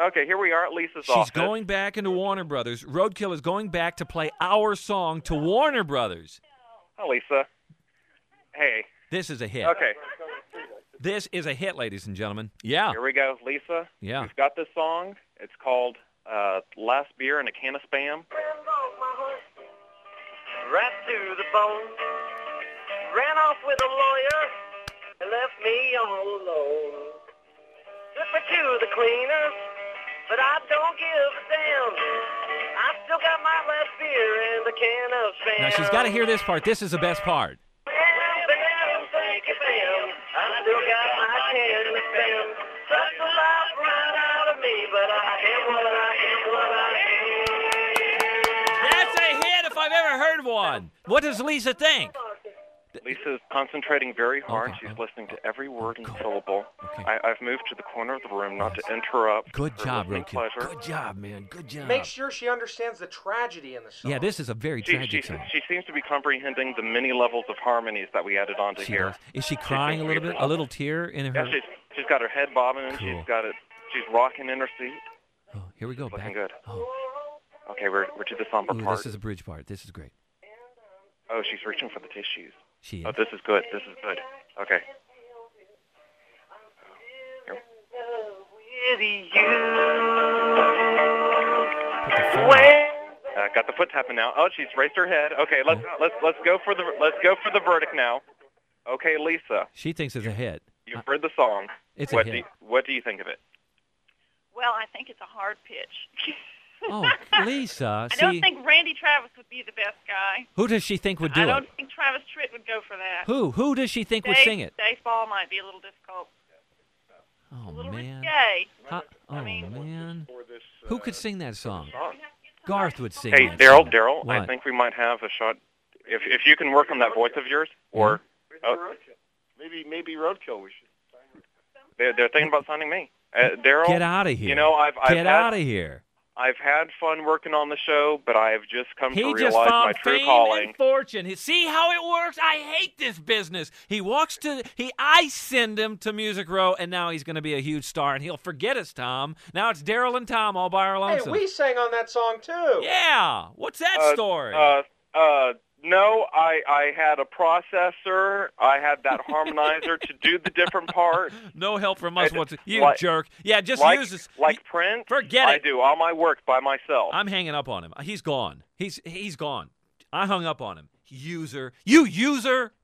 Okay, here we are at Lisa's She's office. going back into Warner Brothers. Roadkill is going back to play our song to Warner Brothers. Hi, Lisa. Hey. This is a hit. Okay. This is a hit, ladies and gentlemen. Yeah. Here we go, Lisa. Yeah. We've got this song. It's called Last Beer and a Can of Spam. Right to the bone. Ran off with a lawyer and left me all alone. Took me to the cleaners, but I don't give a damn. I still got my last beer and a can of spam. Now, she's got to hear this part. This is the best part. Bam, thank you, Bam. I still got my can of spam. Such a life right out of me, but I am what I am, what I am. That's a hit if I've ever heard one. What does Lisa think? Lisa's concentrating very hard. Okay. She's listening to every word and syllable. Okay. I've moved to the corner of the room not to interrupt. Good her job, listening Roadkill. pleasure. Good job, man. Good job. Make sure she understands the tragedy in the song. Yeah, this is a very She tragic song. seems to be comprehending the many levels of harmonies that we added onto She here. does. Is she crying a little bit? A little tear in her? Yeah, she's got her head bobbing. Cool. She's rocking in her seat. Oh, here we go. Looking Back. good. Oh, Okay, we're to the somber ooh, part. this is a bridge part. This is great. Oh, she's reaching for the tissues. She is. Oh, this is good. This is good. Okay. Here. With you. Put the phone on. Got the foot tapping now. Oh, she's raised her head. Okay, let's go for the verdict now. Okay, Lisa, She thinks it's a hit. you've heard the song. It's a What hit. what do you think of it? Well, I think it's a hard pitch. Oh, Lisa. I don't See, think Randy Travis would be the best guy. who does she think would do I it? don't think Travis Tritt would go for that. Who? Who does she think would Dave, sing it? Dave Ball might be a little difficult. Oh, A little man. risque. Oh, mean- man. Who could sing that song? Garth would sing Hey, that Daryl, song. Daryl, I What? think we might have a shot. If you can work on that voice of yours, or Maybe Roadkill. We should. they're thinking about signing me. Daryl, Get out of here. You know, Get out of here. I've had fun working on the show, but I've just come to He realize just my found true fame calling. and fortune. See how it works? I hate this business. I send him to Music Row, and now he's going to be a huge star, and he'll forget us, Tom. Now it's Daryl and Tom all by our Hey, lonesome. we sang on that song too. Yeah. What's that story? No, I had a processor. I had that harmonizer to do the different parts. No help from us. You like- jerk. Yeah, just like, use this. Like Prince, Forget I it. do all my work by myself. I'm hanging up on him. He's gone. He's gone. I hung up on him. User. You user.